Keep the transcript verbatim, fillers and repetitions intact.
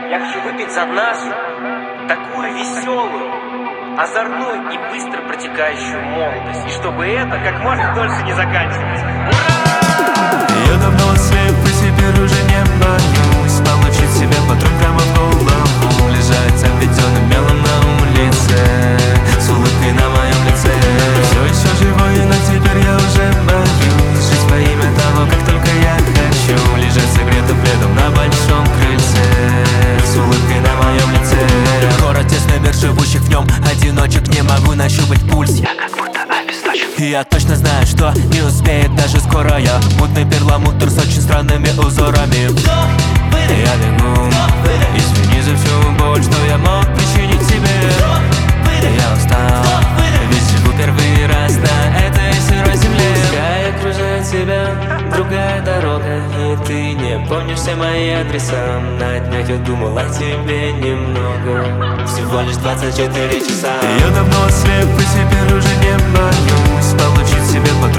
Я хочу выпить за нашу, такую веселую, озорную и быстро протекающую молодость. И чтобы это как можно дольше не заканчивалось. Ура! Я давно слеп и теперь уже не боюсь получить себе патрульком в голову, лежать обведенным мелом на улице, с улыбкой на моем лице. Все еще живой, но теперь я уже боюсь жить во имя того, как только я хочу, лежать согретым пледом на большом крыльце, с улыбкой на моем лице. Город тесный, мир живущих в нем одиночек, не могу нащупать пульс. Я как будто обесточен. И я точно знаю, что не успеет даже скорая. Мутный перламутр с очень странными узорами. Я бегу, извини за всю боль, что я мог причинить тебе. Я устал, ведь живу первый раз на этой сырой земле. Пускай окружает тебя другая дорога, и ты не помнишь все мои адреса. На днях я думал о тебе немного, всего лишь двадцать четыре часа. Я давно слеп и теперь уже не боюсь получить себе потом